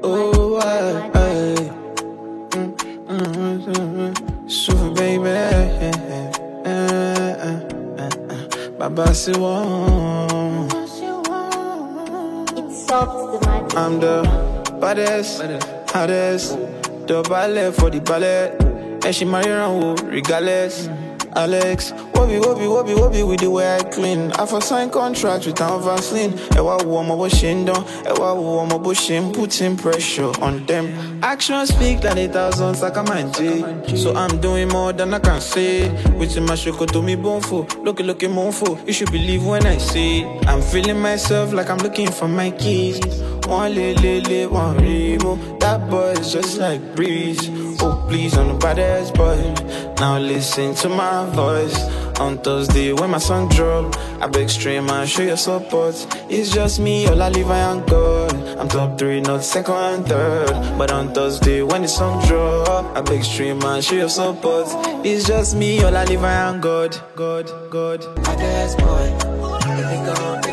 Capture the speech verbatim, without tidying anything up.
oh, I, I. Mm, mm, mm, mm. Super baby, eh, eh, eh, eh. Baba si won. I'm the baddest, hottest, the ballet for the ballet. And she marry around regardless. Alex, wobby, wobby, wobby, wobby with the way I clean. I for sign contract with an Vaseline. Ewa wo my washing down, ewa wo my bushing, putting pressure on them. Actions speak than a thousand sakamanji. So I'm doing more than I can say. Within my shoko to me bonfo, looky looky monfo. You should believe when I say it. I'm feeling myself like I'm looking for my keys. One lele, one remo. That boy is just like breeze. Oh please, I'm the baddest boy. Now listen to my voice. On Thursday when my song drop, I beg stream and show your support. It's just me, all I live I am God. I'm top three, not second and third. But on Thursday when the song drop, I beg stream and show your support. It's just me, all I live I am God. God, God. Baddest boy,